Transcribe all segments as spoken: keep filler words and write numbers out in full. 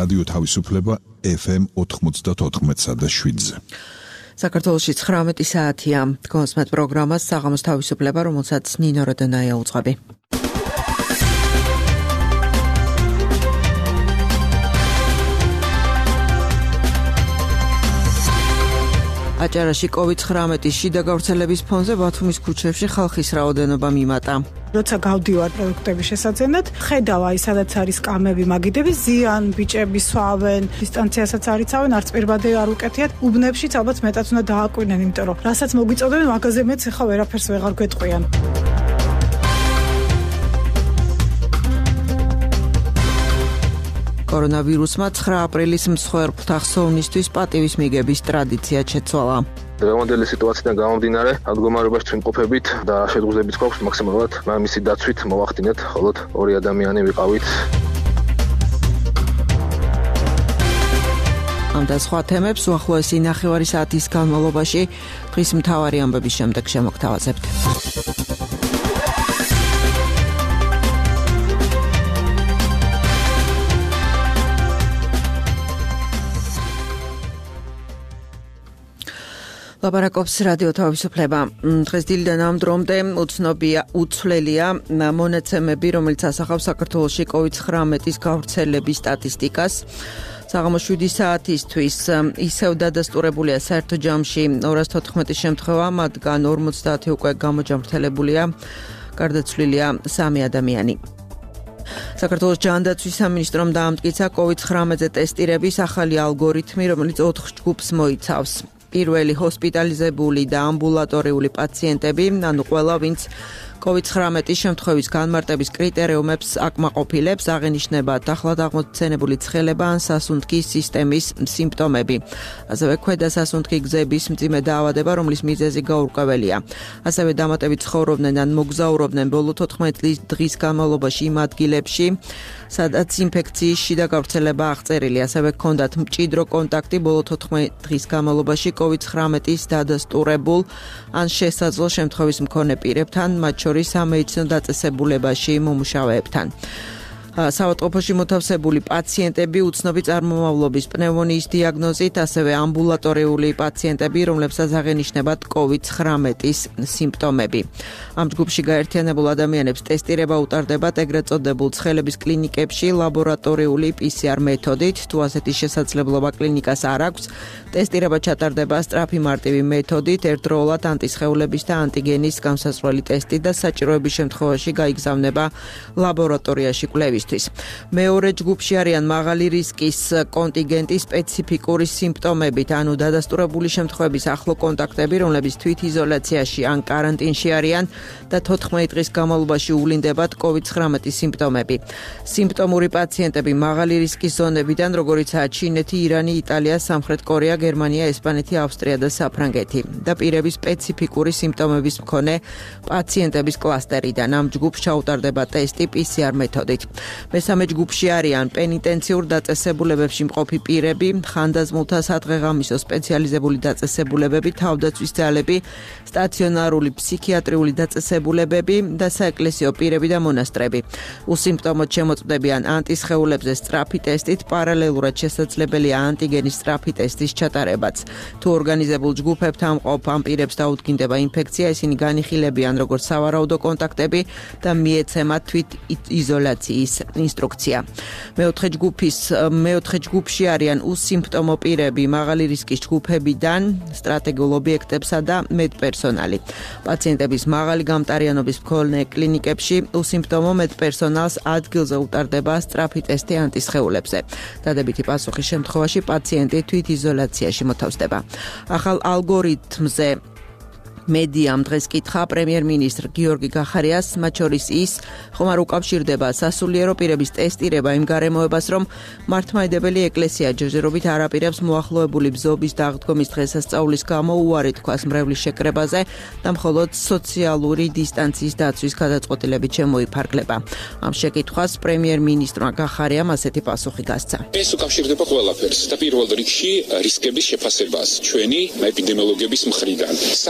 რადიო თავისუფლება ეფ ემ ოთხმოცდაოთხ და შვიდზე. საქართველოში ცხრამეტი საათია. გონსმეთ პროგრამას საღამოს თავისუფლება, რომელსაც ნინო როდონაია უძღვები. აჭარაში კოვიდ ცხრამეტის შიდა გავრცელების ფონზე ბათუმის ქუჩებში ხალხის რაოდენობა მიმატა. როცა გავდივარ პროდუქტების შესაძენად, ხედავ აი სადაც არის კამები, მაგიდები, ზიან, ბიჭები სვავენ, დისტანციასაც არ იცავენ, არც პირბადე არ უკეთიათ. უბნებშიც ალბათ მეტად უნდა დააკვირდნენ, იმიტომ რომ რასაც მოგვიწოდებენ, მაგაზე მეც ახლა ვერაფერს ვეღარ გვეტყვიან. კორონავირუსმა ცხრა აპრილის მსხვერპლთა ხსოვნისთვის პატივის მიგების ტრადიცია შეცვალა. დღევანდელი სიტუაციიდან გამომდინარე, მდგომარეობაში თვითმყოფებით და შედგუზებით გვაქვს მაქსიმალურად მამისი დაცვით მოვახდინეთ, მხოლოდ ორი ადამიანი ვიყავით. ამ და სხვა თემებს უახლოესი ნახევარი საათის განმავლობაში დღის მთავარი ამბების შემდეგ შემოგთავაზებთ. ლაპარაკობს რადიო თავისუფლება. დღეს დილიდან ამ დრომდე უცნობია, უცვლელია მონაცემები, რომელიც ასახავს საქართველოში კოვიდ ცხრამეტის გავრცელების სტატისტიკას. საღამოს შვიდი საათისთვის ისევ დადასტურებულია საერთო ჯამში ორას თოთხმეტი შემთხვევა, მათგან ორმოცდაათი უკვე გამოჯამრთელებულია, გარდაცვლილია სამი ადამიანი. საქართველოს ჯანდაცვის სამინისტრომ დაამტკიცა კოვიდ ცხრამეტზე ტესტირების ახალი ალგორითმი, რომელიც ოთხ ჯგუფს მოიცავს. პირველი ჰოსპიტალიზებული და ამბულატორიული პაციენტები, ანუ ყველა, ვინც კოვიდ ცხრამეტის შემთხვევის განმარტების კრიტერიუმებს აკმაყოფილებს, აღენიშნებათ ახლად აღმოცენებული ცხელება ან სასუნთქის სისტემის სიმპტომები. ასევე ქვედა სასუნთქი გზების მძიმე დაავადება, რომლის მიზეზი გაურკვეველია. ასევე დამატებით ცხოვრობდნენ ან მოგზაურობდნენ ბოლო თოთხმეტი დღის განმავლობაში იმ ადგილებში, სადაც ინფექციის შიდა გავრცელება აღწერილი. ასევე ჰქონდათ მჭიდრო კონტაქტი ბოლო თოთხმეტი დღის განმავლობაში კოვიდ ცხრამეტის დადასტურებულ ან შესაძლო შემთხვევის მქონე პირებთან, მათ შორის სამედიცინო დაწესებულებაში მომუშავეებთან. საავადმყოფოში მოთავსებული პაციენტები უცნობი წარმომავლობის პნევმონიის დიაგნოზით, ასევე ამბულატორიული პაციენტები, რომლებსაც აღენიშნებათ კოვიდ ცხრამეტის სიმპტომები. ამ ჯგუფში გაერთიანებულ ადამიანებს ტესტირება უტარდებათ ეგრეთ წოდებულ ცხელების კლინიკებში ლაბორატორიული პი სი არ მეთოდით. თუ ასეთი შესაძლებლობა კლინიკას არ აქვს, ტესტირება ჩატარდება სწრაფი მარტივი მეთოდით, ერთდროულად ანტისხეულების და ანტიგენის განსაზღვრელი ტესტი და საჭიროების შემთხვევაში გაიგზავნება ლაბორატორიაში კვლევის. მეორე ჯგუფში არიან მაღალი რისკის კონტინგენტის სპეციფიკური სიმპტომებით, ანუ დადასტურებული შემთხვევების ახლო კონტაქტები, რომლებიც თვითიზოლაციაში ან კარანტინში არიან და თოთხმეტი დღის განმავლობაში უვლინდებათ კოვიდ ცხრამეტის სიმპტომები. სიმპტომური პაციენტები მაღალი რისკის ზონებიდან, როგორიცაა ჩინეთი, ირანი, იტალია, სამხრეთ კორეა, გერმანია, ესპანეთი, ავსტრია და საფრანგეთი და პირები სპეციფიკური სიმპტომების მქონე პაციენტების კლასტერიდან. ამ ჯგუფს ჩაუტარდება ტესტი პი სი არ მეთოდით. მესამე ჯგუფში არიან პენიტენციურ დაწესებულებებში მყოფი პირები, ხანდაზმულთა სადღეღამისო სპეციალიზებული დაწესებულებები, თავდაცვის ძალები, სტაციონარული ფსიქიატრიული დაწესებულებები და საეკლესიო პირები და მონასტრები. უსიმპტომოდ შემოწმდებიან ანტისხეულებზე სწრაფი ტესტით, პარალელურად შესაძლებელია ანტიგენის სწრაფი ტესტის ჩატარებაც. თუ ორგანიზებულ ჯგუფებთან მყოფ ამ პირებს დაუდგინდება ინფექცია, ისინი განიხილებიან როგორც სავარაუდო კონტაქტები და მიეცემათ თვით იზოლაციის ინსტრუქცია. მეოთხე ჯგუფის მეოთხე ჯგუფში არიან უსიმპტომო პირები მაღალი რისკის ჯგუფებიდან, სტრატეგიულ ობიექტებსა და მედპერსონალი. პაციენტების მაღალი გამტარიანობის მქონე კლინიკებში უსიმპტომო მედპერსონალს ადგილზე უტარდება სწრაფი ტესტი ანტისხეულებზე. დადებითი პასუხის შემთხვევაში პაციენტი თვითიზოლაციაში მოთავსდება. ახალ ალგორითმზე მედიამ დღეს კითხა პრემიერ-მინისტრ გიორგი გახარიას, მათ შორის ის, ხომ არ უკავშირდება სასულიერო პირების ტესტირება იმ გარემოებას, რომ მართლმადიდებელი ეკლესია ჯერჯერობით არ აპირებს მოახლოებული ბზობის დაღდგომის დღესასწაულის გამო უარი თქვას მრევლის შეკრებაზე და მხოლოდ სოციალური დისტანციის დაცვის გადაწყვეტილებით შემოიფარგლება. ამ შეკითხვას პრემიერ-მინისტრმა გახარიამ ასეთი პასუხი გასცა. ეს უკავშირდება ყველაფერს და პირველ რიგში რისკების შეფასებას ჩვენი ეპიდემიოლოგების მხრიდან. საერთოდ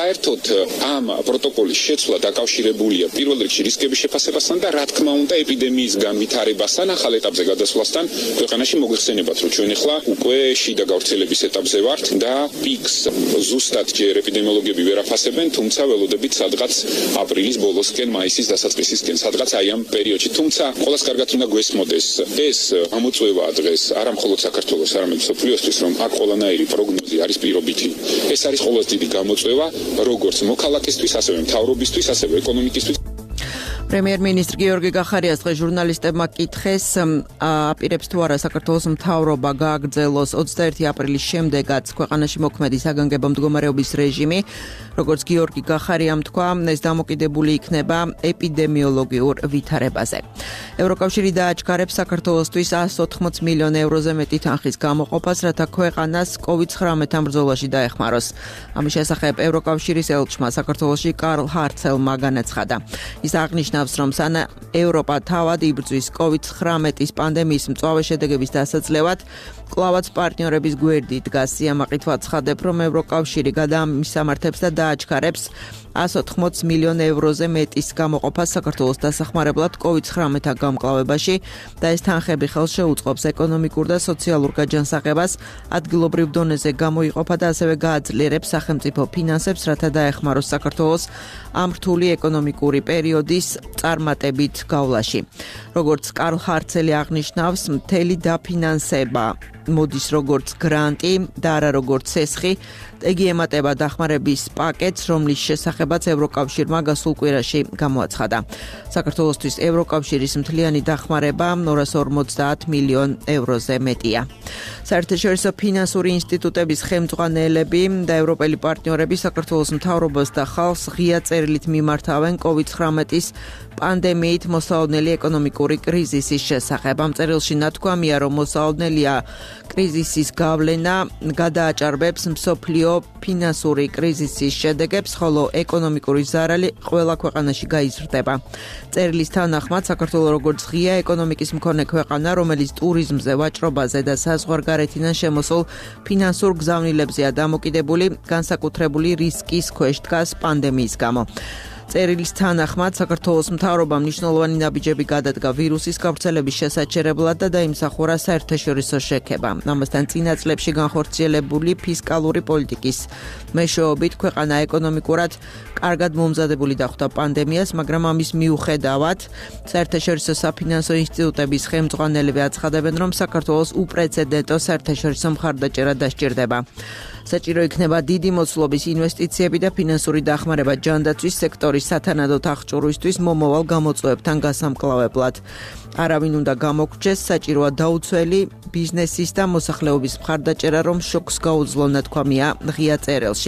ვთქვათ, ამ პროტოკოლის შეცვლა დაკავშირებულია პირველ რიგში რისკების შეფასებასთან და რა თქმა უნდა ეპიდემიის განვითარებასთან, ახალ ეტაპზე გადასვლასთან ქვეყანაში მოგვიხსენებათ, რომ ჩვენ ახლა უკვე შიდა გავრცელების ეტაპზე ვართ და პიკს ზუსტად ჯერ ეპიდემიოლოგები ვერ აფასებენ, თუმცა ველოდებით სადღაც აპრილის ბოლოსკენ, მაისის დასაწყისისკენ, სადღაც აი ამ პერიოდში. თუმცა ყველას კარგად უნდა გვესმოდეს ეს ამოწევა დღეს არა მხოლოდ საქართველოს, არამედ მსოფლიოსთვის, რომ აქ ყველანაირი პროგნოზი არის პირობითი. ეს არის ყველაზე დიდი გამოწვევა, როგორც მოქალაქისთვის, ასევე მთავრობისთვის, ასევე ეკონომიკისთვის. პრემიერ-მინისტრ გიორგი გახარიას დღეს ჟურნალისტებმა კითხეს, აპირებს თუ არა საქართველოს მთავრობა გააგრძელოს ოცდაერთი აპრილის შემდეგაც ქვეყანაში მოქმედი საგანგებო მდგომარეობის რეჟიმი. როგორც გიორგი გახარიამ თქვა, ეს დამოკიდებული იქნება ეპიდემიოლოგიურ ვითარებაზე. ევროკავშირი დააჩქარებს საქართველოსთვის εκατს ოთხმოც მილიონ ევროზე მეტი თანხის გამოყოფას, რათა ქვეყანას კოვიდ ცხრამეტ ბრძოლაში დაეხმაროს. ამის შესახებ ევროკავშირის ელჩმა საქართველოში კარლ ჰარცელმა განაცხადა. ის აღნიშნავს, რომ სანა ევროპა თავად იბრძვის კოვიდ ცხრამეტის პანდემიის მწვავე შედეგების დასაძლევად, კლავაც პარტნიორების გვერდით დგას. სიამაყით ვაცხადებ, რომ ევროკავშირი გადაამისამართებს და დააჩქარებს εκατს ოთხმოც მილიონ ევროზე მეტის გამოყოფას საქართველოს დასახმარებლად კოვიდ ცხრამეტ გამკლავებაში და ეს თანხები ხელს შეუწყობს ეკონომიკურ და სოციალურ გაჯანსაღებას, ადგილობრივ დონეზე გამოიყოფა და ასევე გააძლიერებს სახელმწიფო ფინანსებს, რათა დაეხმაროს საქართველოს ამ რთული ეკონომიკური პერიოდის წარმატებით გავლაში. როგორც კარლ ჰარცელი აღნიშნავს, მთელი დაფინანსება მოდის როგორც გრანტი და არა როგორც სესხი. იგი ემატება დახმარების პაკეტს, რომლის შესახებაც ევროკავშირმა გასულ კვირაში გამოაცხადა. საქართველოსთვის ევროკავშირის მთლიანი დახმარება ორას ორმოცდაათ მილიონ ევროზე მეტია. საერთაშორისო ფინანსური ინსტიტუტების ხელმძღვანელები და ევროპელი პარტნიორები საქართველოს მთავრობას და ხალხს ღია წერილით მიმართავენ კოვიდ ცხრამეტის პანდემიით მოსაოდნელი ეკონომიკური კრიზისის შესახებ. ამ წერილში ნათქვამია, რომ მოსაოდნელია კრიზისის გავლენა გადააჭარბებს მსოფლიო ფინანსური კრიზისის შედეგებს, ხოლო ეკონომიკური ზარალი ყველა ქვეყანაში გაიზრდება. წერილის თანახმად, საქართველო როგორც ღია ეკონომიკის მქონე ქვეყანა, რომელიც ტურიზმზე, ვაჭრობაზე და საზღვარგარეთიდან შემოსულ ფინანსურ გზავნილებზეა დამოკიდებული, განსაკუთრებული რისკის ქვეშ დგას პანდემიის გამო. წერილის თანახმად, საქართველოს მთავრობამ მნიშვნელოვანი ნაბიჯები გადადგა ვირუსის გავრცელების შესაჩერებლად და დაიმსახურა საერთაშორისო შექება. ამასთან წინა წლებში განხორციელებული ფისკალური პოლიტიკის მეშვეობით ქვეყანა ეკონომიკურად კარგად მომზადებული დახვდა პანდემიას, მაგრამ ამის მიუხედავად საერთაშორისო საფინანსო ინსტიტუტების ხელმძღვანელები აცხადებენ, რომ საქართველოს უპრეცედენტო საერთაშორისო მხარდაჭერა დასჭირდება. საჭირო იქნება დიდი მოცულობის ინვესტიციები და ფინანსური დახმარება ჯანდაცვის სექტორის სათანადოდ აღჭურვისთვის მომავალ გამოწვევებთან გასამკლავებლად. არავინ უნდა გამოგრჩეს, საჭიროა დაუცველი ბიზნესის და მოსახლეობის მხარდაჭერა, რომ შოკს გაუძლო, ნათქვამია ღია წერილში.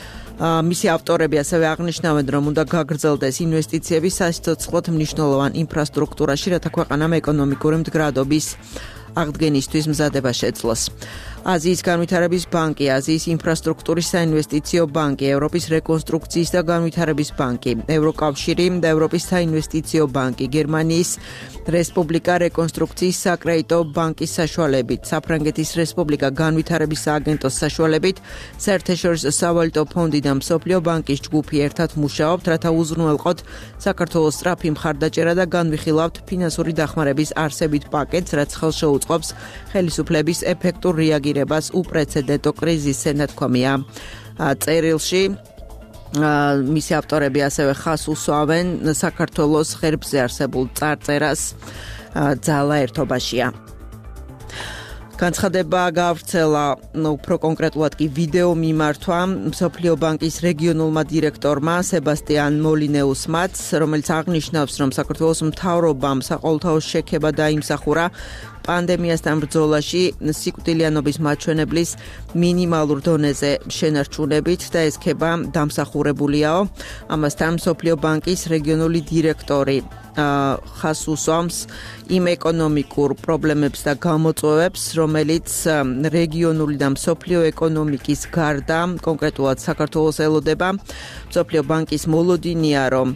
მისი ავტორები ასევე აღნიშნავენ, რომ უნდა გაგრძელდეს ინვესტიციები სასიცოცხლოდ მნიშვნელოვან ინფრასტრუქტურაში, რათა ქვეყანამ ეკონომიკური მდგრადობის აღდგენისთვის მზადება შეძლოს. აზიის განვითარების ბანკი, აზიის ინფრასტრუქტურის საინვესტიციო ბანკი, ევროპის რეკონსტრუქციის და განვითარების ბანკი, ევროკავშირი და ევროპის საინვესტიციო ბანკი, გერმანიის რესპუბლიკა რეკონსტრუქციის საკრედიტო ბანკის საშუალებით, საფრანგეთის რესპუბლიკა განვითარების სააგენტოს საშუალებით, საერთაშორისო სავალუტო ფონდი და მსოფლიო ბანკის ჯგუფი ერთად მუშაობთ, რათა უზრუნველყოთ საქართველოს სწრაფი მხარდაჭერა და განვიხილავთ ფინანსური დახმარების არსებით პაკეტს, რაც ხელს შეუწყობს ხელისუფლების ეფექტურ რეაგირებას უპრეცედენტო კრიზისზე, ნათქვამია წერილში. მისი ავტორები ასევე ხაზს უსვამენ საქართველოს ღერბზე არსებულ წარწერას ძალა ერთობაშია. განცხადება გავრცელა, უფრო კონკრეტულად კი ვიდეო მიმართვა მსოფლიო ბანკის რეგიონულმა დირექტორმა სებასტიან მოლინეუსმაც, რომელიც აღნიშნავს, რომ საქართველოს მთავრობამ საყოველთაო შექება დაიმსახურა პანდემიასთან ბრძოლაში სიკვდილიანობის მაჩვენებლის მინიმალურ დონეზე შენარჩუნებით და ეს ქება დამსახურებულიაო. ამასთან მსოფლიო ბანკის რეგიონული დირექტორი ხაზს უსვამს იმ ეკონომიკურ პრობლემებს და გამოწვევებს, რომელიც რეგიონული და მსოფლიო ეკონომიკის გარდა, კონკრეტულად საქართველოს ელოდება. მსოფლიო ბანკის მოლოდინია, რომ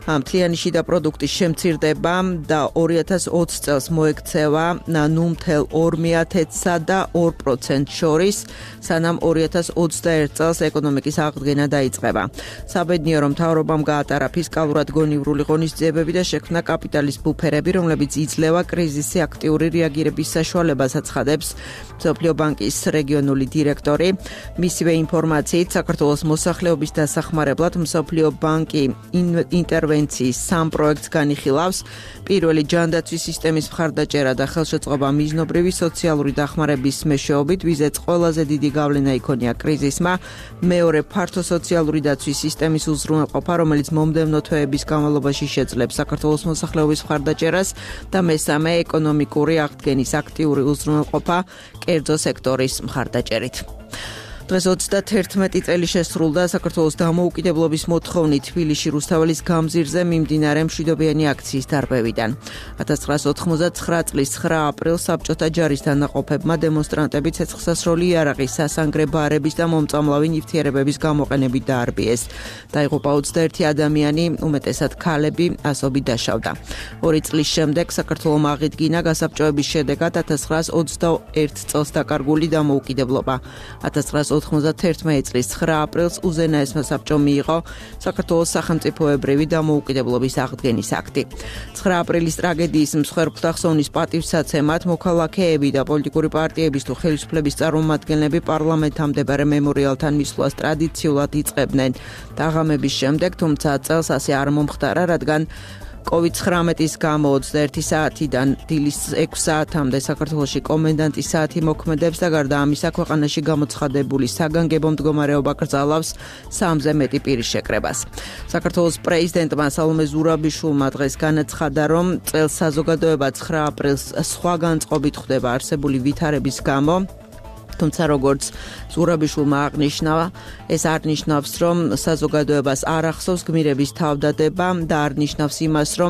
მთლიანი შიდა პროდუქტის შემცირდება და ორი ათას ოცი წელს მოექცევა ნუ მთელ ორ მიათსა და ორ პროცენტს შორის, სანამ ორი ათას ოცდაერთ წელს ეკონომიკის აღდგენა დაიწყება. საბედნიერო მთავრობამ გაატარა ფისკალურად გონივრული ღონისძიებები და შექმნა კაპიტალის ბუფერები, რომლებიც იძლევა კრიზისზე აქტიური რეაგირების საშუალებას, აცხადებს მსოფლიო ბანკის რეგიონული დირექტორი. მისივე ინფორმაციით, საქართველოს მოსახლეობის დასახმარებლად მსოფლიო ბანკი ინტერვენციის სამ პროექტს განიხილავს. პირველი ჯანდაცვის სისტემის მხარდაჭერა და ხელშეწყობა მიზნობრივი სოციალური დახმარების მეშვეობით, ვიზეც ყველაზე დიდი გავლენა იქონია კრიზისმა. მეორე ფართო სოციალური დაცვის სისტემის უზრუნველყოფა, რომელიც მომდევნო თვეების განმავლობაში შეძლებს საქართველოს მოსახლეობის მხარდაჭერას და მესამე ეკონომიკური აღდგენის აქტიური უზრუნველყოფა კერძო სექტორის მხარდაჭერით. დღეს ოცდაათერთმეტი წელი შესრულდა საქართველოს დამოუკიდებლობის მოთხოვნით თბილისში რუსთაველის გამზირზე მიმდინარე მშვიდობიანი აქციის დარბევიდან. ათას ცხრაასი ოთხმოცდათცხრა წლის ცხრა აპრილს საბჭოთა ჯარის დანაყოფებმა დემონსტრანტები ცეცხლსასროლი იარაღის, სასანგრე ბარების და მომწამლავი ნივთიერებების გამოყენებით დაარბიეს. დაიღუპა ოცდაერთი ადამიანი, უმეტესად ქალები, ასობით დაშავდა. ორი წლის შემდეგ საქართველომ აღიდგინა გასაბჭოების შედეგად ათას ცხრაასი ოცდაერთ წელს დაკარგული დამოუკიდებლობა. ათას ცხრაასი ოცდაათერთმეტი წლის ცხრა აპრილს უზენაესმა საბჭომ მიიღო საქართველოს სახელმწიფოებრივი დამოუკიდებლობის აღდგენის აქტი. ცხრა აპრილის ტრაგედიის მსხვერპლთა ხსოვნის პატივსაცემად მოქალაქეები და პოლიტიკური პარტიების თუ ხელისუფლების წარმომადგენლები პარლამენტთან მდებარე მემორიალთან მისვლას ტრადიციულად იწყებდნენ დაღამების შემდეგ, თუმცა წელს ასე არ მომხდარა, რადგან კოვიდ ცხრამეტის გამო ოცდაერთი საათიდან დილის ექვს საათამდე საქართველოში კომენდანტის საათი მოქმედებს და გარდა ამისა ქვეყანაში გამოცხადებული საგანგებო მდგომარეობა კრძალავს სამზე მეტი პირის შეკრებას. საქართველოს პრეზიდენტმა სალომე ზურაბიშვილმა დღეს განაცხადა, რომ წელს საზოგადოება ცხრა აპრილს სხვა განწყობით ხვდება არსებული ვითარების გამო. თუმცა როგორც ზურაბიშვილმა აღნიშნა, ეს არ ნიშნავს, რომ საზოგადოებას არ ახსოვს გმირების თავდადება და არ ნიშნავს იმას, რომ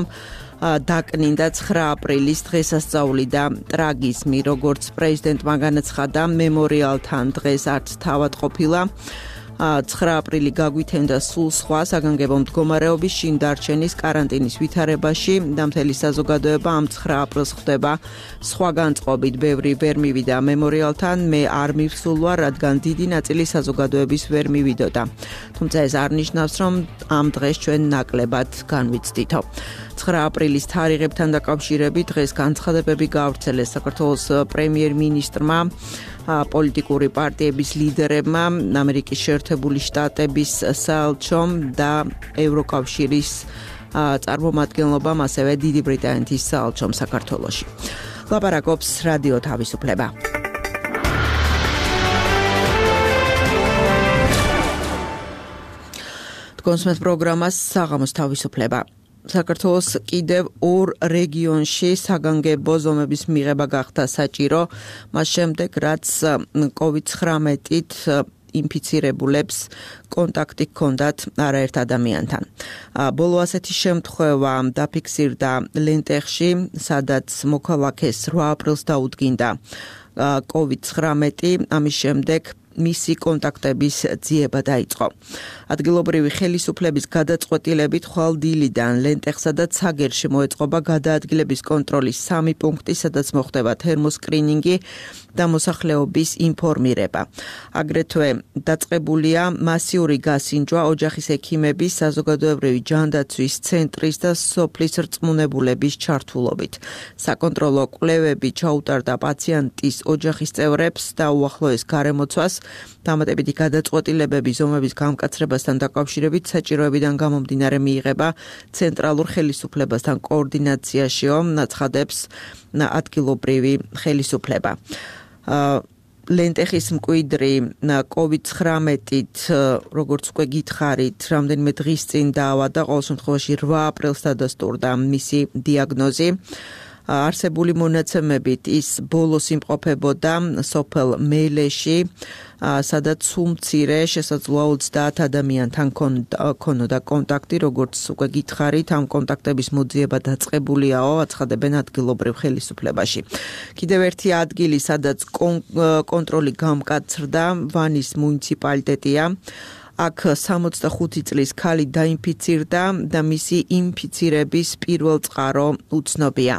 დაკნინდა ცხრა აპრილის დღესასწაული და ტრაგიზმი, როგორც პრეზიდენტმა განაცხადა, მემორიალთან დღეს არც თავად ყოფილა. ცხრა აპრილი გაგვითენდა სულ სხვა საგანგებო მდგომარეობის შინ დარჩენის კარანტინის ვითარებაში და მთელი საზოგადოება ამ ცხრა აპრილს ხვდება სხვა განწყობით. ბევრი ვერ მივიდა მემორიალთან, მე არ მივსულვა, რადგან დიდი ნაწილი საზოგადოების ვერ მივიდოდა. თუმცა ეს არ ნიშნავს, რომ ამ დღეს ჩვენ ნაკლებად განვიცდითო. ცხრა აპრილის თარიღებთან დაკავშირებით დღეს განცხადებები გაავრცელეს საქართველოს პრემიერ-მინისტრმა, პოლიტიკური პარტიების ლიდერებმა, ამერიკის შეერთებული შტატების საელჩომ და ევროკავშირის წარმომადგენლობამ, ასევე დიდი ბრიტანეთის საელჩომ საქართველოში. ლაპარაკობს რადიო თავისუფლება. კონსმეთ პროგრამას საღამოს თავისუფლება. საქართველოს კიდევ ორ რეგიონში საგანგებო ზომების მიღება გახდა საჭირო, მას შემდეგ რაც კოვიდ ცხრამეტით ინფიცირებულებს კონტაქტი ჰქონდათ არაერთ ადამიანთან. ბოლო ასეთი შემთხვევა დაფიქსირდა ლენტეხში, სადაც მოქალაქეს რვა აპრილს დაუდგინდა კოვიდ ცხრამეტი, ამის შემდეგ მისი კონტაქტების ძიება დაიწყო. ადგილობრივი ხელისუფლების გადაწყვეტილებით ხვალ დილიდან ლენტეხსა და ცაგერში მოეწყობა გადაადგილების კონტროლის სამი პუნქტი, სადაც მოხდება თერმოსკრინინგი და მოსახლეობის ინფორმირება. აგრეთვე დაწყებულია მასიური გასინჯვა ოჯახის ექიმების, საზოგადოებრივი ჯანდაცვის ცენტრის და სოფლის რწმუნებულების ჩართულობით. საკონტროლო კვლევები ჩაუტარდა პაციენტის ოჯახის წევრებს და უახლოეს გარემოცვას. დამატებითი გადაწყვეტილებები ზომების გამკაცრებასთან დაკავშირებით საჭიროებიდან გამომდინარე მიიღება ცენტრალურ ხელისუფლებასთან კოორდინაციაშიო, აცხადებს ადგილობრივი ხელისუფლება. ლენტეხის მკვიდრი კოვიდ ცხრამეტით, როგორც უკვე გითხარით, რამდენიმე დღის წინ დაავადდა, ყოველ შემთხვევაში რვა აპრილს დადასტურდა მისი დიაგნოზი. არსებული მონაცემებით ის ბოლოს იმყოფებოდა სოფელ მელეში, სადაც სულ მცირე შესაძლოა ოცდაათ ადამიანთან ქონოდა კონტაქტი, როგორც უკვე გითხარით, ამ კონტაქტების მოძიება დაწყებულიაო, აცხადებენ ადგილობრივ ხელისუფლებაში. კიდევ ერთი ადგილი, სადაც კონტროლი გამკაცრდა, ვანის მუნიციპალიტეტია. აქ სამოცდახუთი წლის ქალი დაინფიცირდა და მისი ინფიცირების პირველ წყარო უცნობია.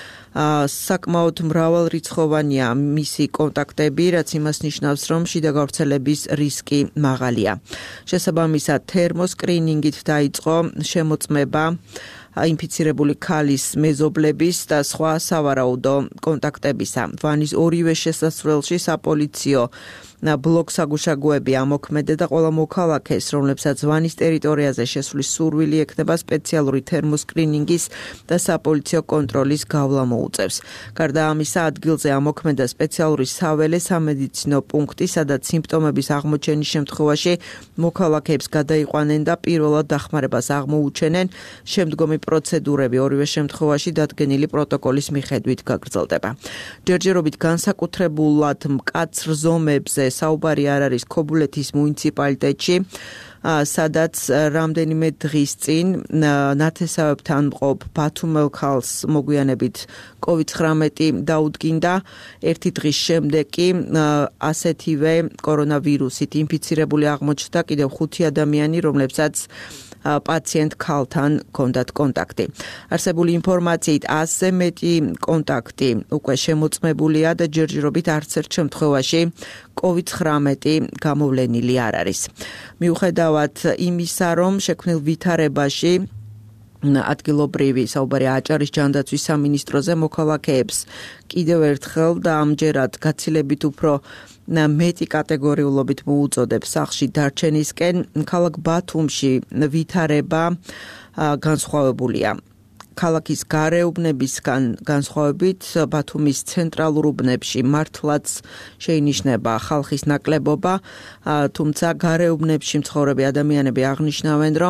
საკმაოდ მრავალრიცხოვანია მისი კონტაქტები, რაც იმას ნიშნავს, რომ შიდა გავრცელების რისკი მაღალია. შესაბამისად, თერმოსკრინინგით დაიწყო შემოწმება ინფიცირებული ქალის მეზობლების და სხვა სავარაუდო კონტაქტებისა. ვანის ორივე შესასვლელში საპოლიციო ბლოკს აგუშაგოები ამოქმედა და ყველა მოქალაქეს, რომლებსაც ვანის ტერიტორიაზე შესვლის სურვილი ექნება, სპეციალური თერმოსკრინინგის და საპოლიციო კონტროლის გავლა მოუწევს. გარდა ამისა, ადგილზე ამოქმედა სპეციალური საველე სამედიცინო პუნქტი, სადაც სიმპტომების აღმოჩენის შემთხვევაში მოქალაქეებს გადაიყვანენ და პირველად დახმარებას აღმოუჩენენ. შემდგომი პროცედურები ორივე შემთხვევაში დადგენილი პროტოკოლის მიხედვით გაგრძელდება. ჯერჯერობით განსაკუთრებულად მკაცრ ზომებზე საუბარი არ არის ქობულეთის მუნიციპალიტეტში, სადაც რამდენიმე დღის წინ ნათესავებთან მყოფ ბათუმელ ქალს მოგვიანებით კოვიდ ცხრამეტი დაუდგინდა. ერთი დღის შემდეგ კი ასეთივე კორონავირუსით ინფიცირებული აღმოჩნდა კიდევ ხუთი ადამიანი, რომლებსაც პაციენტ ქალთან ჰქონდათ კონტაქტი. არსებული ინფორმაციით ასზე მეტი კონტაქტი უკვე შემოწმებულია და ჯერჯერობით არც ერთ შემთხვევაში კოვიდ ცხრამეტი გამოვლენილი არ არის. მიუხედავად იმისა, რომ შექმნილ ვითარებაში ადგილობრივი საუბარი აჭარის ჯანდაცვის სამინისტროზე მოქალაქეებს კიდევ ერთხელ და ამჯერად გაცილებით უფრო მეტი კატეგორიულობით მოუწოდებს სახლში დარჩენისკენ, ქალაქ ბათუმში ვითარება განსხვავებულია. ქალაქის გარეუბნებისგან განსხვავებით ბათუმის ცენტრალურ უბნებში მართლაც შეინიშნება ხალხის ნაკლებობა, თუმცა გარეუბნებში მცხოვრები ადამიანები აღნიშნავენ, რომ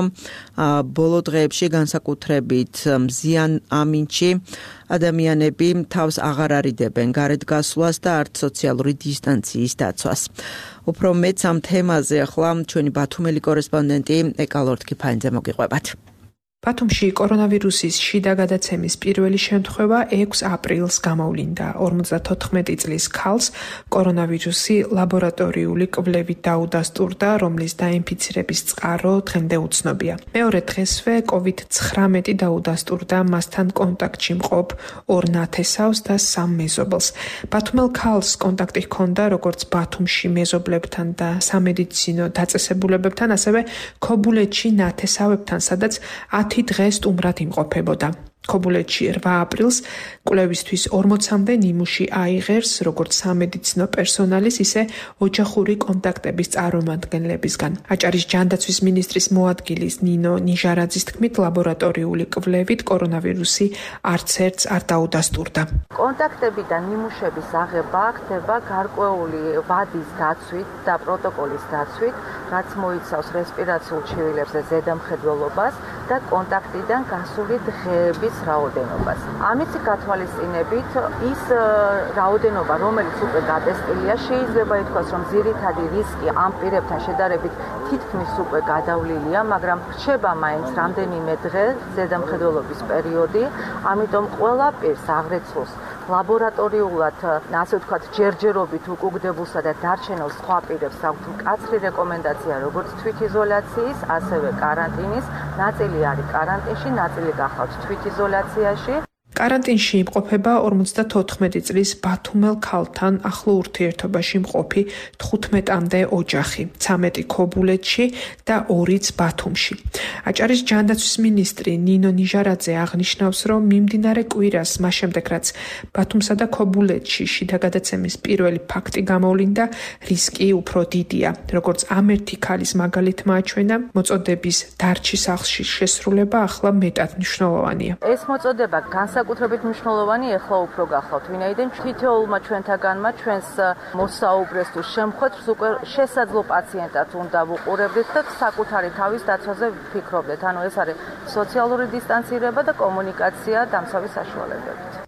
ბოლო დღეებში განსაკუთრებით მზიან ამინჩი ადამიანები თავს აღარ არიდებენ გარეთ გასვლას და არც სოციალური დისტანციის დაცვას. უფრო მეც ამ თემაზე ახლა ჩვენი ბათუმელი კორესპონდენტი ეკალორთქიფანიძე მოგიყვებათ. ბათუმში კორონავირუსის შიდა გადაცემის პირველი შემთხვევა ექვსი აპრილს გამოვლინდა. ორმოცდათოთხმეტი წლის ქალს კორონავირუსი ლაბორატორიული კვლევით დაუდასტურდა, რომლის დაინფიცირების წყარო დღემდე უცნობია. მეორე დღესვე კოვიდ ცხრამეტი დაუდასტურდა მასთან კონტაქტში მყოფ ორ ნათესავს და სამ მეზობელს. ბათუმელ ქალს კონტაქტი ჰქონდა როგორც ბათუმში მეზობლებთან და სამედიცინო დაწესებულებებთან, ასევე ქობულეთში ნათესავებთან, სადაც ათი დღეს სტუმრად იმყოფებოდა. ქობულეთში რვა აპრილს კვლევისთვის ორმოცამდე ნიმუში აიღერს როგორც სამედიცინო პერსონალის, ისე ოჯახური კონტაქტების წარმომადგენლებისგან. აჭარის ჯანდაცვის მინისტრის მოადგილის ნინო ნიჟარაძის თქმით, ლაბორატორიული კვლევით კორონავირუსი არც ერთს არ დაუდასტურდა. კონტაქტები და ნიმუშების აღება ხდება გარკვეული ვადის დაცვით და პროტოკოლის დაცვით, რაც მოიცავს რესპირაციულ ჩივილებზე ზედამხედველობას და კონტაქტიდან გასული დღეების რაოდენობას. ამით გათვალისწინებით ის რაოდენობა, რომელიც უკვე გადასტილია, შეიძლება ითქვას, რომ ძირითადი რისკი ამ პირებთან შედარებით თითქმის უკვე გადავლილია, მაგრამ რჩება მაინც რამდენიმე დღე ზედამხედველობის პერიოდი, ამიტომ ყველა პირს აღრეცულს ლაბორატორიულად, ასე ვთქვათ, ჯერჯერობით უკუგდებულსა და დარჩენილ სხვა პირებს აქვთ მკაცრი რეკომენდაცია როგორც თვითიზოლაციის, ასევე კარანტინის. ნაწილი არის კარანტინში, ნაწილი გახლავთ თვითიზოლაციაში. კარანტინში იმყოფება ორმოცდათოთხმეტი წლის ბათუმელ ქალთან ახლო ურთიერთობაში მყოფი თხუთმეტამდე ოჯახი, ცამეტი ქობულეთში და ორიც ბათუმში. აჭარის ჯანდაცვის მინისტრი ნინო ნიჟარაძე აღნიშნავს, რომ მიმდინარე კვირას, მას შემდეგ რაც ბათუმსა და ქობულეთში შიდა გადაცემის პირველი ფაქტი გამოვლინდა, რისკი უფრო დიდია. როგორც ამ ერთი ქალის მაგალითმა აჩვენა, მოწოდების დარჩი სახლში შესრულება ახლა მეტად მნიშვნელოვანია. ეს მოწოდება განსაკუთრებით მნიშვნელოვანი ეხლა უფრო გახლავთ, ვინაიდან თითოეულმა ჩვენთაგანმა ჩვენს მოსაუბრეს თუ შემხვეთს უკვე შესაძლო პაციენტად უნდა ვუყურებდეთ და საკუთარი თავის დაცვაზე ვფიქრობდეთ. ანუ ეს არის სოციალური დისტანცირება და კომუნიკაცია დამცავი საშუალებებით.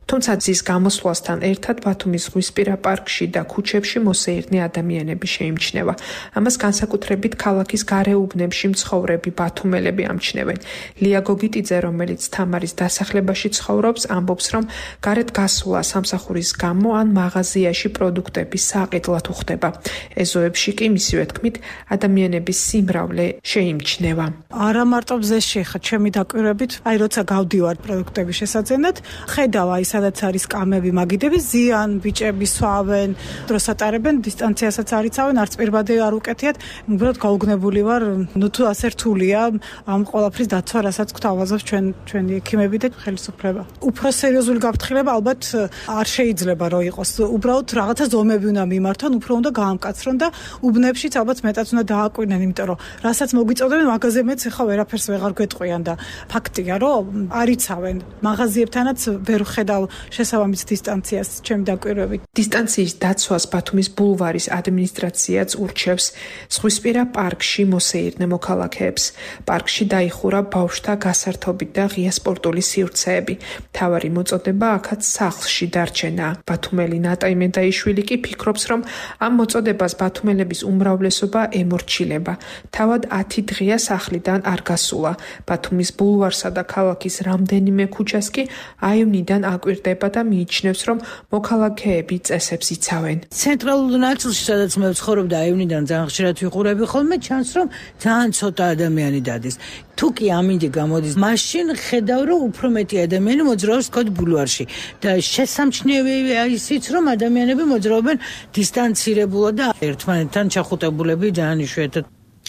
თუმცა ძის გამოსვლასთან ერთად ბათუმის ზღვისპირა პარკში და ქუჩებში მოსეირნე ადამიანები შეიმჩნევა. ამას განსაკუთრებით ქალაქის გარეუბნებში მცხოვრები ბათუმელები ამჩნევენ. ლია გოგიტიძე, რომელიც თამარის დასახლებაში ცხოვრობს, ამბობს, რომ გარეთ გასვლა სამსახურის გამო ან მაღაზიაში პროდუქტების საყიდლად უხდება. ეზოებში კი მისივე თქმით ადამიანების სიმრავლე შეიმჩნევა. არა მარტო მზეში ხა ჩემი დაკვირვებით, აი როცა გავდივარ პროდუქტების შესაძენად, ხედავ აი სადაც არის კამები, მაგიდები, ზიან ბიჭები სვავენ, დროს ატარებენ, დისტანციასაც არიცავენ, არც პირბადე არ უკეთიათ. უბრალოდ გაუგნებული ვარ, ნუ თუ ასე რთულია ამ ყველაფრის დაცვა, რასაც გვთავაზობს ჩვენ ჩვენი ექიმები და ხელისუფლება. უფრო სერიოზული გაფრთხილება ალბათ არ შეიძლება რომ იყოს. უბრალოდ რაღაცა ზომები უნდა მიმართონ, უფრო უნდა გაამკაცრონ და უბნებშიც ალბათ მეტად უნდა დააკვირდნენ, იმიტომ რომ რასაც მოგვიწოდებენ მაღაზიებიც ახლა ვერაფერს ვეღარ გვეტყვიან და ფაქტია რომ არიცავენ. მაღაზიებთანაც ვერ ხედავ შესაბამის დისტანციას ჩემი დაკვირვებით. დისტანციის დაცვას ბათუმის ბულვარის ადმინისტრაციაც ურჩევს ზღვისპირა პარკში მოსეირნე მოქალაქეებს. პარკში დაიხურა ბავშვთა გასართობი და ღია სპორტული სივრცეები. მთავარი მოწოდება აქაც სახლში დარჩენა. ბათუმელი ნატა იმედაიშვილი კი ფიქრობს, რომ ამ მოწოდებას ბათუმელების უმრავლესობა ემორჩილება. თავად ათი დღეა სახლიდან არ გასულა. ბათუმის ბულვარსა და ქალაქის რამდენიმე ქუჩას კი აივნიდან აკვირდება და მიიჩნევს, რომ მოქალაქეები წესებს იცავენ. ცენტრალურ ნაწილში, სადაც მე ვცხოვრობ და აივნიდან ძალიან ხშირად ვიყურები ხოლმე, ჩანს, რომ ძალიან ცოტა ადამიანი დადის. თუ კი ამინდი გამოდის, მაშინ ხედავ, რომ უფრო მეტი ადამიანი მოძრაობს ქოთ ბულვარში და შესამჩნევია ისიც, რომ ადამიანები მოძრაობენ დისტანცირებულად და ერთმანეთთან ჩახუტებულები ძალიან იშვიათად.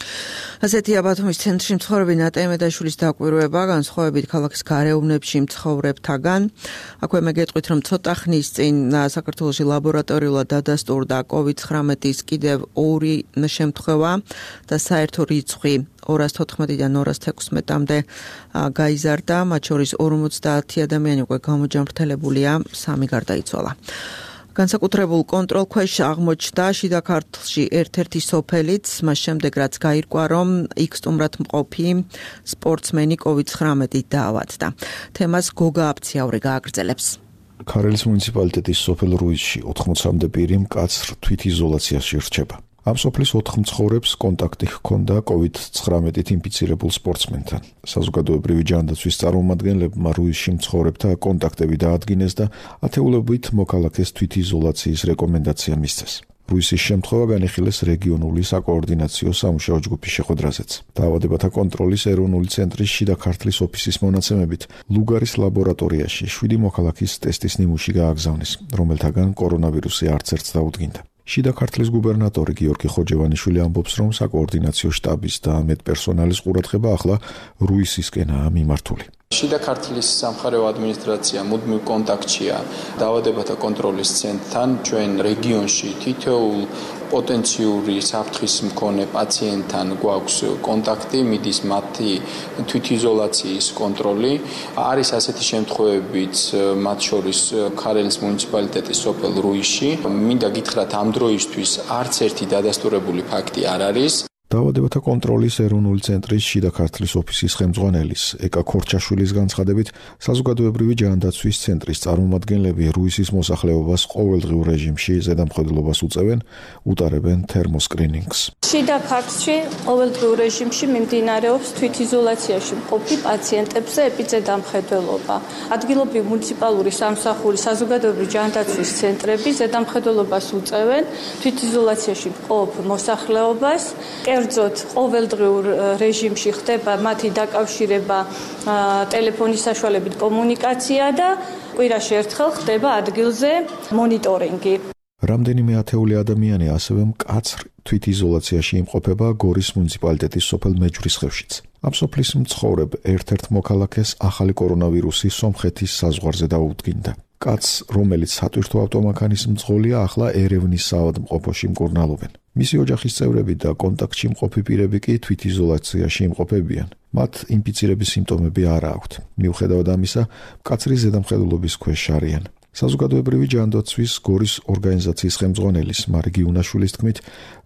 ასეთია ბათუმის ცენტრში მცხოვრები ნატა იმედაშვილის დაკვირვება, განსხვავებით ქალაქის გარეუბნებში მცხოვრებთაგან. აქვე მე გეტყვით, რომ ცოტა ხნის წინ საქართველოში ლაბორატორიულად დადასტურდა კოვიდ ცხრამეტის კიდევ ორი შემთხვევა და საერთო რიცხვი ორას თოთხმეტიდან ორას თექვსმეტამდე გაიზარდა, მათ შორის ორმოცდაათი ადამიანი უკვე გამოჯანმრთელებულია, სამი გარდაიცვალა. განსაკუთრებულ კონტროლქვეშ აღმოჩნდა შიდა ქართლში ერთ-ერთი სოფელიც, მას შემდეგ რაც გაირკვა, რომ იქ სტუმრად მყოფი სპორტსმენი კოვიდ ცხრამეტით დაავადდა. თემას გოგა აფციაური გააგრძელებს. ქარელის მუნიციპალიტეტის სოფელ რუისში ოთხმოცამდე პირი მკაცრ თვითიზოლაციაში რჩება. ამ სოფლის ოთხ მცხოვრებს კონტაქტი ჰქონდა კოვიდ ცხრამეტით ინფიცირებულ სპორტსმენთან. საზოგადოებრივი ჯანდაცვის წარმომადგენლებმა რუისში მცხოვრებთა კონტაქტები დაადგინეს და ათეულობით მოქალაქეს თვითიზოლაციის რეკომენდაცია მისცეს. რუისის შემთხვევა განიხილეს რეგიონული საკოორდინაციო სამუშაო ჯგუფის შეხვედრაზეც. დაავადებათა კონტროლის ეროვნული ცენტრის შიდა ქართლის ოფისის მონაცემებით, ლუგარის ლაბორატორიაში შვიდი მოქალაქის ტესტის ნიმუში გააგზავნეს, რომელთაგან კორონავირუსი არც ერთს დაუდგინდა. შიდა ქართლის გუბერნატორი გიორგი ხოჯევანიშვილი ამბობს, რომ საკოორდინაციო შტაბის და მედპერსონალის ყურადღება ახლა რუისისკენაა მიმართული. შიდა ქართლის სამხარეო ადმინისტრაცია მუდმივ კონტაქტშია დაავადებათა კონტროლის ცენტრთან. ჩვენ რეგიონში თითოეულ პოტენციური საფრთხის მქონე პაციენტთან გვაქვს კონტაქტი, მიდის მათი თვითიზოლაციის კონტროლი. არის ასეთი შემთხვევებიც, მათ შორის ქარელის მუნიციპალიტეტის სოფელ რუისში. მინდა გითხრათ, ამ დროისთვის არც ერთი დადასტურებული ფაქტი არ არის. დაავადებათა კონტროლის ეროვნული ცენტრის შიდა ქართლის ოფისის ხელმძღვანელის ეკა ქორჩაშვილის განცხადებით, საზოგადოებრივი ჯანდაცვის ცენტრის წარმომადგენლები რუისის მოსახლეობას ყოველდღიურ რეჟიმში ზედამხედველობას უწევენ, უტარებენ თერმოსკრინინგს. შიდა ქართლში ყოველდღიურ რეჟიმში მიმდინარეობს თვითიზოლაციაში მყოფი პაციენტებზე ეპიზედამხედველობა. ადგილობრივი მუნიციპალური სამსახური საზოგადოებრივი ჯანდაცვის ცენტრები ზედამხედველობას უწევენ თვითიზოლაციაში მყოფ მოსახლეობას. კერძოდ ყოველდღიურ რეჟიმში ხდება მათი დაკავშირება ტელეფონის საშუალებით კომუნიკაცია და კვირაში ერთხელ ხდება ადგილზე მონიტორინგი. რამდენიმე ათეული ადამიანი ასევე მკაცრ თვითიზოლაციაში იმყოფება გორის მუნიციპალიტეტის სოფელ მეჯვრისხევშიც. ამ სოფლის მცხოვრებ ერთ-ერთ მოქალაქეს ახალი კორონავირუსი სომხეთის საზღვარზე დაუდგინდა. კაცს, რომელიც სატვირთო ავტომანქანის მძღოლია, ახლა ერევნის საავადმყოფოში მკურნალობენ. მისი ოჯახის წევრები და კონტაქტში მყოფი პირები კი თვითიზოლაციაში იმყოფებიან. მათ ინფიცირების სიმპტომები არ აქვთ. მიუხედავად ამისა, მკაცრი ზედამხედველობის ქვეშ არიან. საზოგადოებრივი ჯანდაცვის გორის ორგანიზაციის ხელმძღვანელის მარგი უნაშვილის თქმით,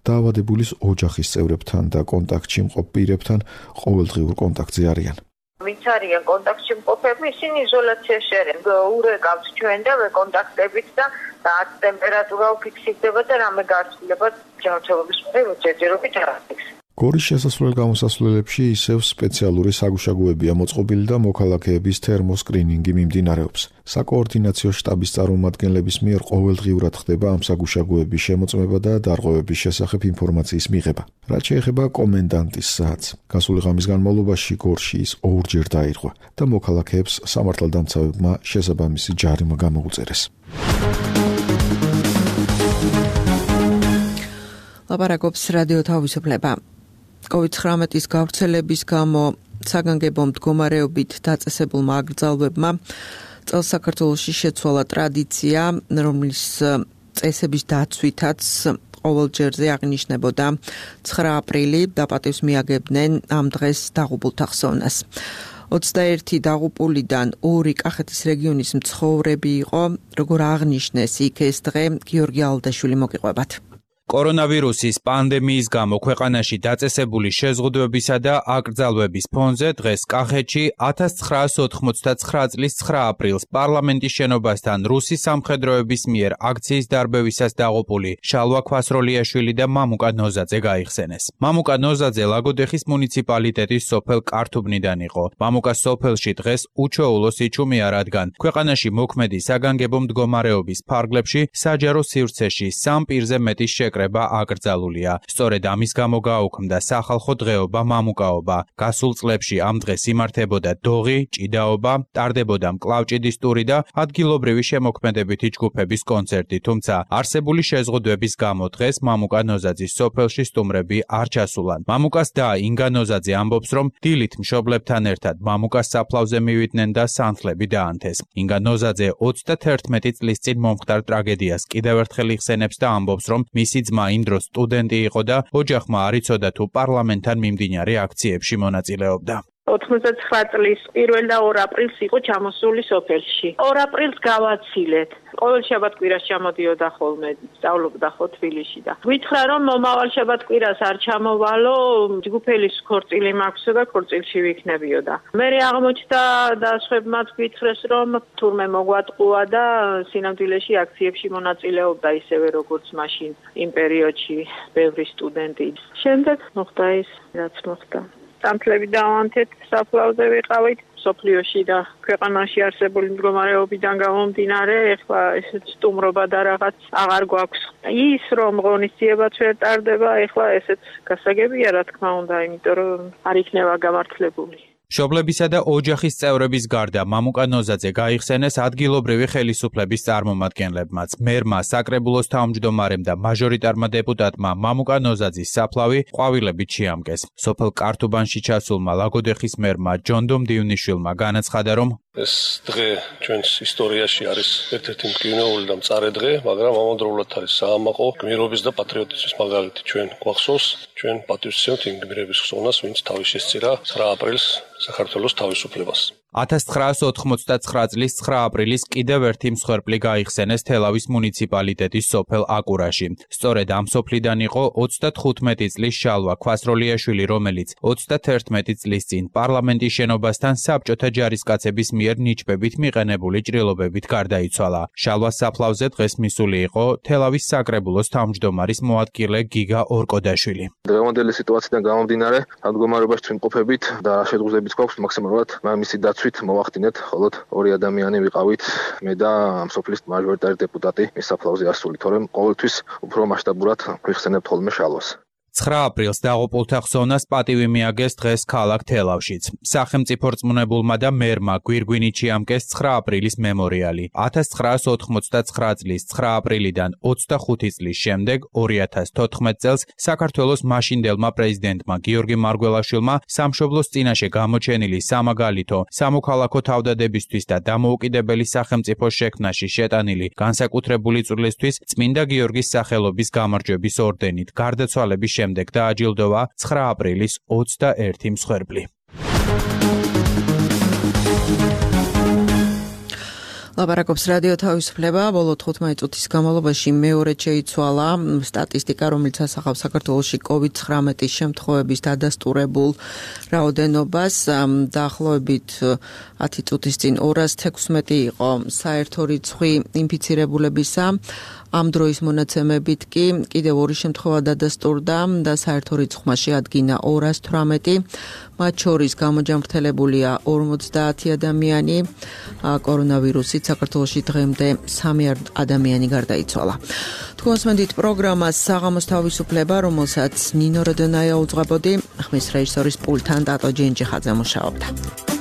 დაავადებულის ოჯახის წევრებთან და კონტაქტში მყოფ პირებთან ყოველდღიურ კონტაქტზე არიან. ვინც არიან კონტაქტში მყოფები, ისინი იზოლაციაში არიან. ურეკავთ ჩვენ და ვეკონტაქტებით და რაც ტემპერატურა უფიქსირდება და რამე გარცვლება ჯანმრთელობის მხრივ ჯერჯერობით არ არის. გორის შესასვლელ გამოსასვლელებში ისევ სპეციალური საგუშაგოებია მოწყობილი და მოქალაქეების თერმოსკრინინგი მიმდინარეობს. საკოორდინაციო შტაბის წარმომადგენლების მიერ ყოველდღიურად ხდება ამ საგუშაგოების შემოწმება და დარღვევების შესახებ ინფორმაციის მიღება. რაც შეეხება კომენდანტის საათს, გასული ღამის განმავლობაში გორში ის ორჯერ დაირღვა და მოქალაქეებს სამართალდამცავებმა შესაბამისი ჯარიმა გამოუწერეს. ლაპარაკობს რადიო თავისუფლება. კოვიდ ცხრამეტის გავრცელების გამო საგანგებო მდგომარეობით დაწესებულმა აკრძალვებმა წელს საქართველოში შეცვალა ტრადიცია, რომლის წესების დაცვითაც ყოველჯერზე აღნიშნებოდა ცხრა აპრილი და პატივს მიაგებდნენ ამ დღეს დაღუპულთა ხსოვნას. ოცდაერთი დაღუპულიდან ორი კახეთის რეგიონის მცხოვრები იყო, როგორ აღნიშნეს იქ ეს დღე გიორგი ალდაშვილი მოგიყვებათ. კორონავირუსის პანდემიის გამო ქვეყანაში დაწესებული შეზღუდვებისა და აკრძალვების ფონზე დღეს კახეთში ათას ცხრაას ოთხმოცდაცხრა წლის ცხრა აპრილს პარლამენტის შენობასთან რუსი სამხედროების მიერ აქციის დარბევისას დაღუპული შალვა ქვასროლიაშვილი და მამუკა ნოზაძე გაიხსენეს. მამუკა ნოზაძე ლაგოდეხის მუნიციპალიტეტის სოფელ კართუბნიდან იყო. მამუკა სოფელში დღეს უჩვეულო სიჩუმეა, რადგან ქვეყანაში მოქმედი საგანგებო მდგომარეობის ფარგლებში საჯარო სივრცეში სამ პირზე მეტი შეკრება აკრძალულია. სწორედ ამის გამო გაუქმდა სახალხო დღეობა მამუკაობა. გასულ წლებში ამ დღეს იმართებოდა დოღი, ჭიდაობა, ტარდებოდა მკლავჭიდის ტური და ადგილობრივი შემოქმედებითი ჯგუფების კონცერტი, თუმცა არსებული შეზღუდვების გამო დღეს მამუკა ნოზაძის სოფელში სტუმრები არ ჩასულან. მამუკას და ინგა ნოზაძე ამბობს, რომ დილით მშობლებთან ერთად მამუკას საფლავზე მივიდნენ და სანთლები დაანთეს. ინგა ნოზაძე ოცდათერთმეტი წლის წინ მომხდარ ტრაგედიას კიდევ ერთხელ იხსენებს და ამბობს, რომ მისი ძმა იმ დროს სტუდენტი იყო და ოჯახმა არ იცოდა თუ პარლამენტთან მიმდინარე აქციებში მონაწილეობდა. ოცდაცხრა წლის პირველ და ორ აპრილს იყო ჩამოსული სოფელში. ორ აპრილს გავაცილეთ. ყოველ შაბათ-კვირას ჩამოდიოდა ხოლმე, სწავლობდა ხო თბილისში და გითხრა რომ მომავალ შაბათ-კვირას არ ჩამოვალო, ჯგუფელის ქორწილი მაქვსო და ქორწილში ვიქნებიოდა. მე აღმოჩნდა და სხვებმაც გითხრეს რომ თურმე მოგვატყუა და სინამდვილეში აქციებში მონაწილეობდა ისევე როგორც მაშინ იმ პერიოდში ბევრი სტუდენტი. შემდეგ მოხდა ის, რაც მოხდა. სამთლები დავანთეთ, საფლავზე ვიყავით სოფლიოში და ქვეყანაში არსებული მდგომარეობიდან გამომდინარე, ეხლა ესეც სტუმრობა და რაღაც აღარ გვაქვს. ის რომ ღონისძიებაც ვერ ტარდება, ეხლა ესეც გასაგებია, რა თქმა უნდა, იმიტომ რომ არ იქნება გამართლებული. მშობლებისა და ოჯახის წევრების გარდა მამუკა ნოზაძე გაიხსენეს ადგილობრივი ხელისუფლების წარმომადგენლებმაც. მერმა, საკრებულოს თავმჯდომარემ და მაჟორიტარმა დეპუტატმა მამუკა ნოზაძის საფლავი ყვავილებით შეამკეს. სოფელ კართუბანში ჩასულმა ლაგოდეხის მერმა ჯონდომ დივნიშვილმა განაცხადა, რომ ეს დღე ჩვენს ისტორიაში არის ერთ-ერთი მტკივნეული და მწარე დღე, მაგრამ ამავდროულად არის საამაყო გმირობის და პატრიოტიზმის მაგალითი. ჩვენ გვახსოვს, ჩვენ პატივისცემთ იმ გმირების ხსოვნას, ვინც თავის შესწირა ცხრა აპრილს საქართველოს თავისუფლებას. ათას ცხრაას ოთხმოცდაცხრა წლის ცხრა აპრილის კიდევ ერთი მსხვერპლი გაიხსენეს თელავის მუნიციპალიტეტის სოფელ აკურაში. სწორედ ამ სოფლიდან იყო ოცდათხუთმეტი წლის შალვა ქვასროლიაშვილი, რომელიც ოცდათერთმეტი წლის წინ პარლამენტის შენობასთან საბჭოთა ჯარისკაცების მიერ ნიჩბებით მიყენებული ჭრილობებით გარდაიცვალა. შალვას საფლავზე დღეს მისული იყო თელავის საკრებულოს თავმჯდომარის მოადგილე გიგა ორკოდაშვილი. დღევანდელი სიტუაციიდან გამომდინარე, მდგომარეობაში ვიმყოფებით და შეძღულებიც გვაქვს მაქსიმალურად მისი დაცვით მოვახდინეთ, ხოლოდ ორი ადამიანი ვიყავით, მე და ამ სოფლის მაჟორიტარი დეპუტატი მის საფლავზე ასული, თორემ ყოველთვის უფრო მასშტაბურად ვიხსენებთ ხოლმე შალვას. ცხრა აპრილს დაღუპულთა ხსოვნას პატივი მიაგეს დღეს ქალაქ თელავშიც. სახელმწიფო რწმუნებულმა და მერმა გვირგვინით შეამკეს ცხრა აპრილის მემორიალი. ათას ცხრაას ოთხმოცდაცხრა წლის ცხრა აპრილიდან ოცდახუთი წლის შემდეგ ორი ათას თოთხმეტ წელს საქართველოს მაშინდელმა პრეზიდენტმა გიორგი მარგველაშვილმა სამშობლოს წინაშე გამოჩენილი სამაგალითო სამოქალაქო თავდადებისთვის და დამოუკიდებელი სახელმწიფოს შექმნაში შეტანილი განსაკუთრებული წვლილისთვის წმინდა გიორგის სახელობის გამარჯვების ორდენით გარდაცვალების შემდეგ დააჯილდოვა ცხრა აპრილის ოცდაერთი მსხვერპლი. ლაპარაკობს რადიო თავისუფლება. ბოლო თხუთმეტი წუთის განმავლობაში მეორედ შეიცვალა სტატისტიკა, რომელიც ასახავს საქართველოში კოვიდ ცხრამეტის შემთხვევების დადასტურებულ რაოდენობას. დაახლოებით ათი წუთის წინ ორას თექვსმეტი იყო საერთო რიცხვი ინფიცირებულებისა. ამ დროის მონაცემებით კი კიდევ ორი შემთხვევა დადასტურდა და საერთო რიცხვმა შეადგინა ორას თვრამეტი. მათ შორის გამოჯამრთელებულია ორმოცდაათი ადამიანი. კორონავირუსით საქართველოში დღემდე სამი ადამიანი გარდაიცვალა. თქვენს მენდით პროგრამას საღამოს თავისუფლება, რომელსაც ნინო როდონაია უძღვებოდი, ხმის რეჟისორის პულტთან ტატო ჯენჯიხაძე მუშაობდა.